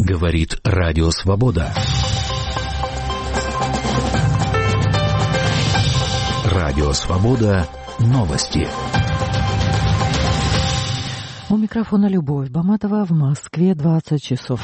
Говорит Радио Свобода. Радио Свобода. Новости. У микрофона Любовь Баматова. В Москве 20 часов.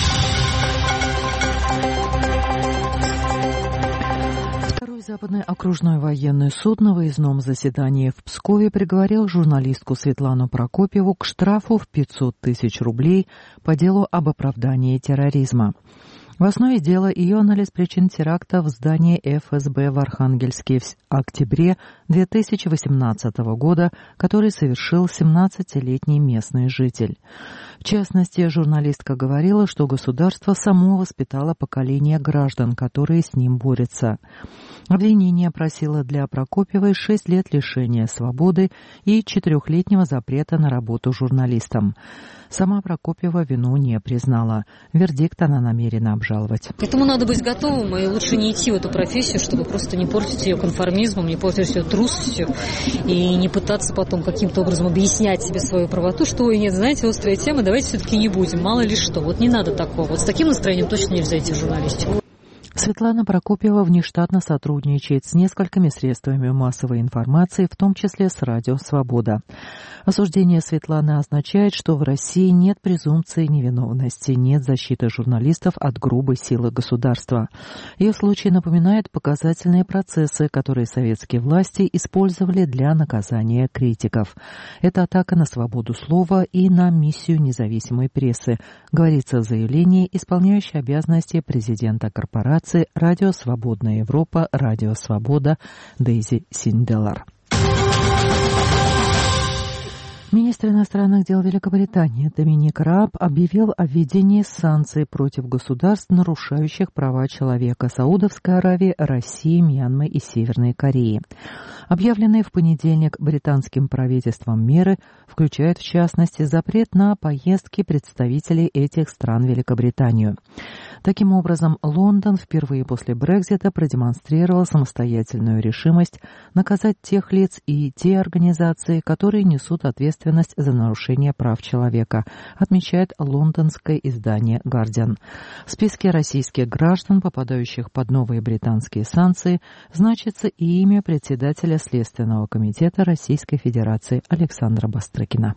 Второй Западный окружной военный суд на выездном заседании в Пскове приговорил журналистку Светлану Прокопьеву к штрафу в 500 тысяч рублей по делу об оправдании терроризма. В основе дела ее анализ причин теракта в здании ФСБ в Архангельске в октябре 2018 года, который совершил 17-летний местный житель. В частности, журналистка говорила, что государство само воспитало поколение граждан, которые с ним борются. Обвинение просило для Прокопьевой 6 лет лишения свободы и 4-летнего запрета на работу журналистом. Сама Прокопьева вину не признала. Вердикт она намерена обжаловать. К этому надо быть готовым, и лучше не идти в эту профессию, чтобы просто не портить ее конформизмом, не портить ее трусостью, и не пытаться потом каким-то образом объяснять себе свою правоту, что, ой, нет, знаете, острая тема, давайте все-таки не будем, мало ли что. Вот не надо такого. Вот с таким настроением точно нельзя идти в журналистику. Светлана Прокопьева внештатно сотрудничает с несколькими средствами массовой информации, в том числе с Радио Свобода. Осуждение Светланы означает, что в России нет презумпции невиновности, нет защиты журналистов от грубой силы государства. Ее случай напоминает показательные процессы, которые советские власти использовали для наказания критиков. Это атака на свободу слова и на миссию независимой прессы, говорится в заявлении исполняющей обязанности президента корпорации «Радио Свободная Европа», «Радио Свобода» Дейзи Синделар. Министр иностранных дел Великобритании Доминик Раб объявил о введении санкций против государств, нарушающих права человека — Саудовской Аравии, России, Мьянмы и Северной Кореи. Объявленные в понедельник британским правительством меры включают, в частности, запрет на поездки представителей этих стран в Великобританию. Таким образом, Лондон впервые после Брексита продемонстрировал самостоятельную решимость наказать тех лиц и те организации, которые несут ответственность за нарушение прав человека, отмечает лондонское издание «Гардиан». В списке российских граждан, попадающих под новые британские санкции, значится и имя председателя Следственного комитета Российской Федерации Александра Бастрыкина.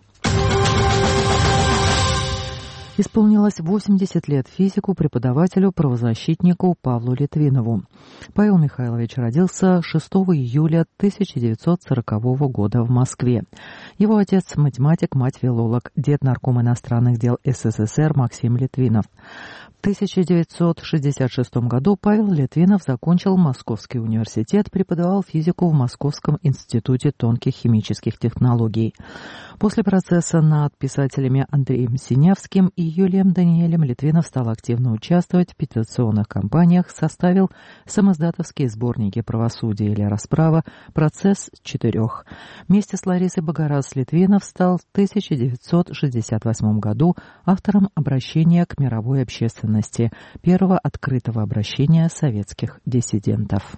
Исполнилось 80 лет физику, преподавателю, правозащитнику Павлу Литвинову. Павел Михайлович родился 6 июля 1940 года в Москве. Его отец – математик, мать – филолог, дед – нарком иностранных дел СССР Максим Литвинов. В 1966 году Павел Литвинов закончил Московский университет, преподавал физику в Московском институте тонких химических технологий. После процесса над писателями Андреем Синявским и Юлием Даниэлем Литвинов стал активно участвовать в петиционных кампаниях, составил самоиздатовские сборники «Правосудие или расправа», «Процесс 4». Вместе с Ларисой Богораз Литвинов стал в 1968 году автором обращения к мировой общественности, первого открытого обращения советских диссидентов.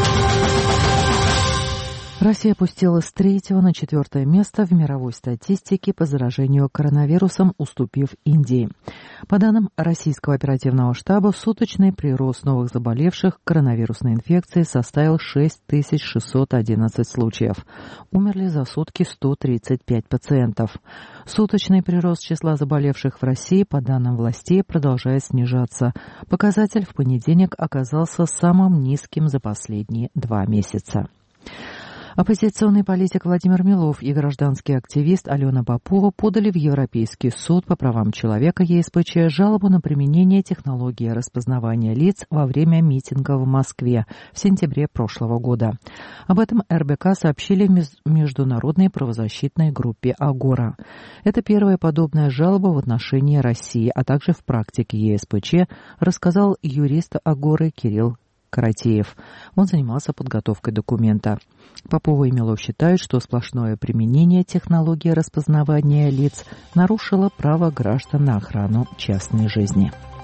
Россия опустилась с 3-го на 4-е место в мировой статистике по заражению коронавирусом, уступив Индии. По данным российского оперативного штаба, суточный прирост новых заболевших коронавирусной инфекцией составил 6611 случаев. Умерли за сутки 135 пациентов. Суточный прирост числа заболевших в России, по данным властей, продолжает снижаться. Показатель в понедельник оказался самым низким за последние 2 месяца. Оппозиционный политик Владимир Милов и гражданский активист Алена Попова подали в Европейский суд по правам человека ЕСПЧ жалобу на применение технологии распознавания лиц во время митинга в Москве в сентябре прошлого года. Об этом РБК сообщили в международной правозащитной группе «Агора». Это первая подобная жалоба в отношении России, а также в практике ЕСПЧ, рассказал юрист Агоры Кирилл Каратеев. Он занимался подготовкой документа. Попова и Милов считают, что сплошное применение технологии распознавания лиц нарушило право граждан на охрану частной жизни.